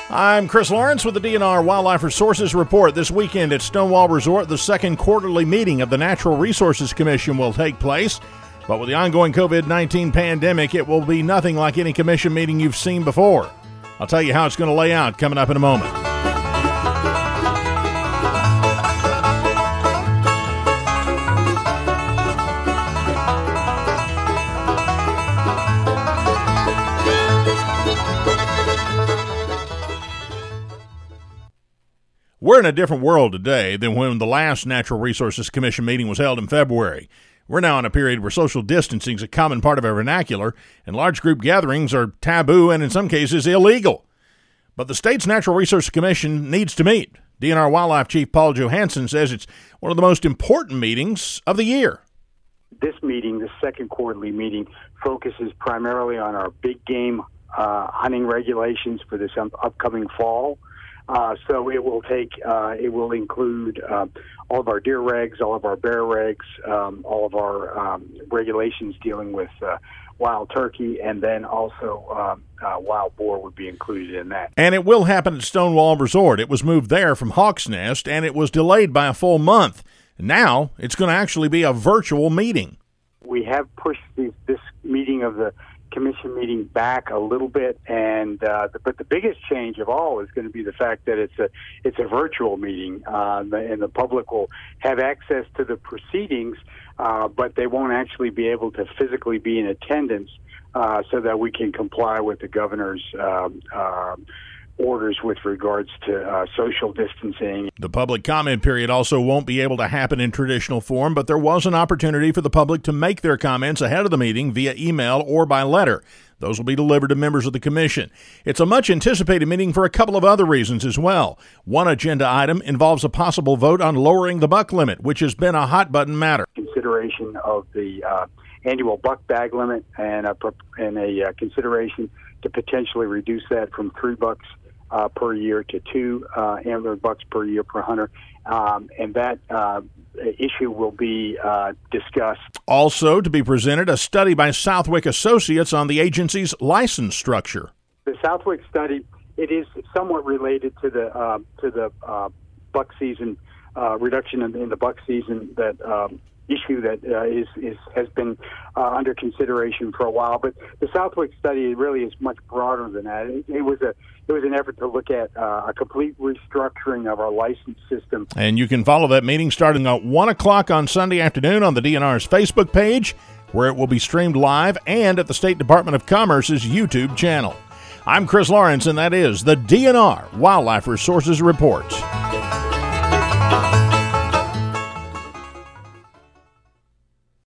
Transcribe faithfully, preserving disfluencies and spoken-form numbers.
I'm Chris Lawrence with the D N R Wildlife Resources Report. This weekend at Stonewall Resort, the second quarterly meeting of the Natural Resources Commission will take place. But with the ongoing covid nineteen pandemic, it will be nothing like any commission meeting you've seen before. I'll tell you how it's going to lay out coming up in a moment. We're in a different world today than when the last Natural Resources Commission meeting was held in February. We're now in a period where social distancing is a common part of our vernacular, and large group gatherings are taboo and in some cases illegal. But the state's Natural Resources Commission needs to meet. D N R Wildlife Chief Paul Johansson says it's one of the most important meetings of the year. This meeting, the second quarterly meeting, focuses primarily on our big game uh, hunting regulations for this um, upcoming fall. Uh, so it will take, uh, it will include uh, all of our deer regs, all of our bear regs, um, all of our um, regulations dealing with uh, wild turkey, and then also um, uh, wild boar would be included in that. And it will happen at Stonewall Resort. It was moved there from Hawks Nest, and it was delayed by a full month. Now it's going to actually be a virtual meeting. We have pushed this, this meeting of the commission meeting back a little bit, and uh, the, but the biggest change of all is going to be the fact that it's a it's a virtual meeting, uh, and the public will have access to the proceedings, uh, but they won't actually be able to physically be in attendance, uh, so that we can comply with the governor's um, uh, orders with regards to uh, social distancing. The public comment period also won't be able to happen in traditional form, but there was an opportunity for the public to make their comments ahead of the meeting via email or by letter. Those will be delivered to members of the commission. It's a much anticipated meeting for a couple of other reasons as well. One agenda item involves a possible vote on lowering the buck limit, which has been a hot button matter. Consideration of the uh, annual buck bag limit and a, and a uh, consideration to potentially reduce that from three bucks Uh, per year to two uh, antler bucks per year per hunter, um, and that uh, issue will be uh, discussed. Also to be presented, a study by Southwick Associates on the agency's license structure. The Southwick study, it is somewhat related to the uh, to the uh, buck season uh, reduction in, in the buck season that um, issue that uh, is, is has been uh, under consideration for a while. But the Southwick study really is much broader than that. It, it was a it was an effort to look at uh, a complete restructuring of our license system. And you can follow that meeting starting at one o'clock on Sunday afternoon on the D N R's Facebook page, where it will be streamed live, and at the State Department of Commerce's YouTube channel. I'm Chris Lawrence, and that is the D N R Wildlife Resources Report.